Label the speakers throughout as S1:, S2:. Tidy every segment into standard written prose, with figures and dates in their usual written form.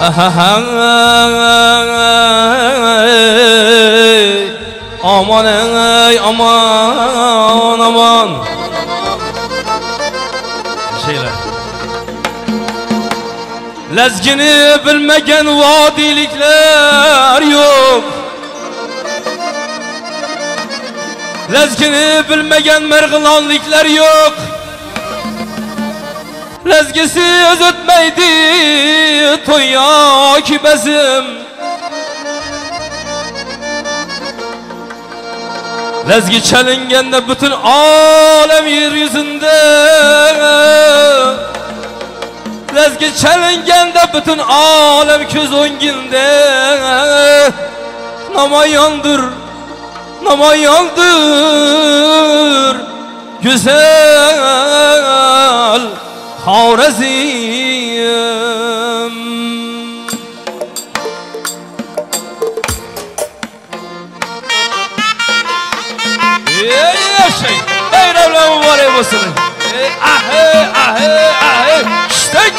S1: Aman ey aman aman. Şeyler. Lezgini bilmegen vadilikler yok. Lezgini bilmegen mergılanlikler yok. Lezgisiz ötmeydi toya ki bezim. Lezgi çalingende bütün alem yeryüzünde. Lezgi çalingende bütün alem köz onginde. Namayandır, namayandır güzel Havrezim. Yaşay, ey Revlam mübarek olsun. Ahe, ahe, ahe, ştek.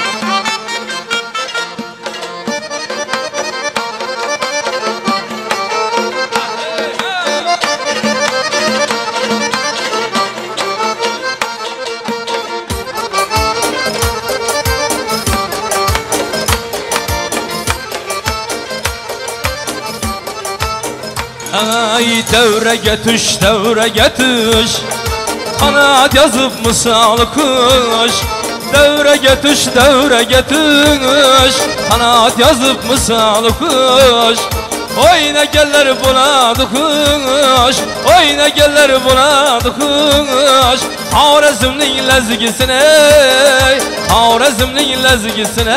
S1: Ay devre getüş, devre getüş, kanat yazıp misal kuş. Devre getüş, devre getüş, kanat yazıp misal kuş. Oyna geller buna dokuş, oyna geller buna dokuş. Havrezm'nin lezgisine, Havrezm'nin lezgisine.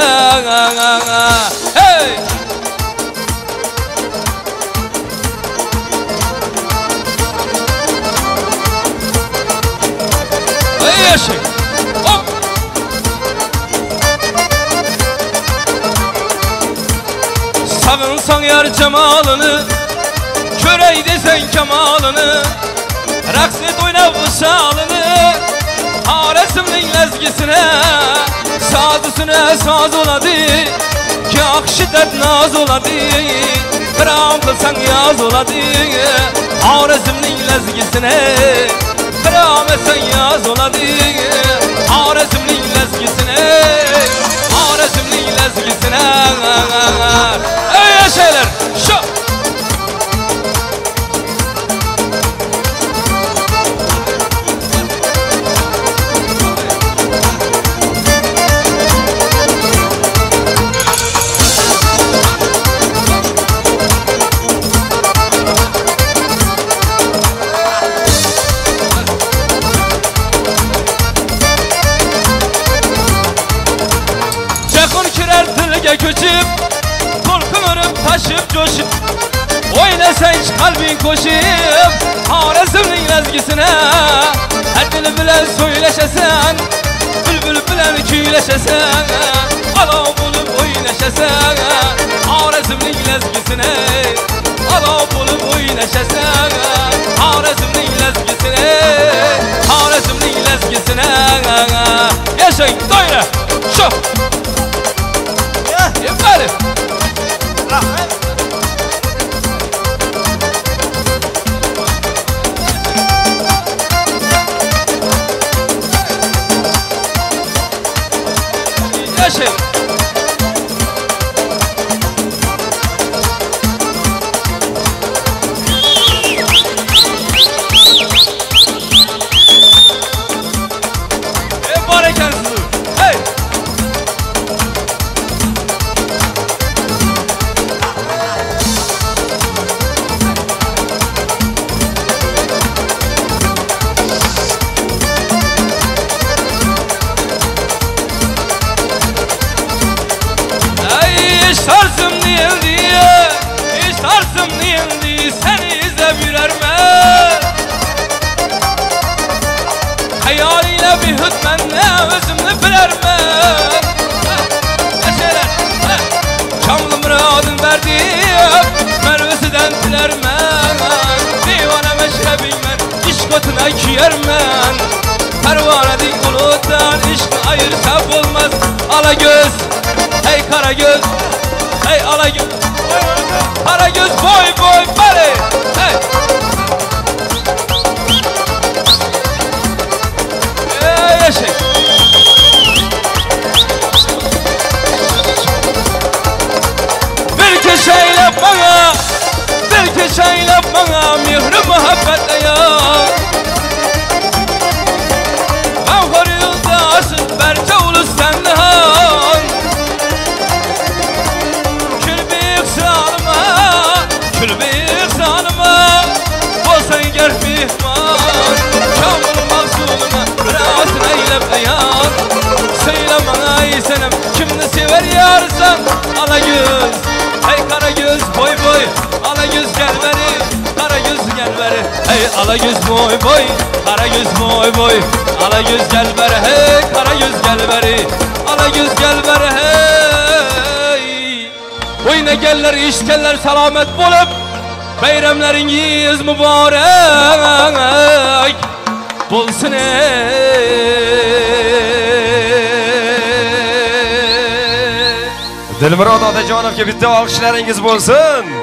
S1: Hey! Yaşay. Hop. Sağınsan yar cemalını, körey desen kemalını, raks et oyna vısalını, Havrezm'nin lezgisine. Sazısına saz oladı, kâk şiddet naz oladı, kram kılsan yaz oladı, Havrezm'nin lezgisine. Kram etsen yaz oladı, Havrezm'nin lezgisine, Havrezm'nin lezgisine. Ey yaşaylar, şu. Köçüp, korkun örüp taşıp coşup, oynasan hiç kalbin koşup, Havrezm'nin lezgisine. Her dili bilen söyleşesen, bülbül bilen küyleşesen, ala bulup oynaşesen, Havrezm'nin lezgisine. Ala bulup oynaşesen, Havrezm'nin lezgisine, Havrezm'nin lezgisine. Yaşayın, doyra, şu. Efendim. Rahmet. Yaşayın. Barekensizlik. Hey. İştarsım diye, iştarsım diye seni izlep yürerme. Hayaliyle bir hütmenle özümü bilerme. Yaşaylar, Kamlı muradın verdi, Mervesi'den dilerme. Divane meşrebin men, işkotuna kiyermen. Pervanedik buluttan, işkı ayırsa bulmaz ala göz. hey Karagöz, hey Alagöz, Karagöz boy boy bari, hey. Yaşay. Bir köşeyle bana, bir köşeyle bana mihri muhabbet ya. Ben horulda asıl berce ulus sendihan. Külbük salma, külbük salma, olsan ger pihman. Kamul mahsuluna razın eylem beyan. Söyle bana ey senem, kimni sever yarsan Alagöz, hey Karagöz boy boy, Alagöz gel beri, Karagöz gel beri, hey Alagöz boy boy, Karagöz boy boy, Alagöz gel beri, hey Karagöz gel beri, Alagöz gel beri, hey. Oyna geller işkeller selamet bulup, bayramlarınız mübarek bulsun
S2: Dilmurod otajonovga bitta olqishlaringiz bo'lsin.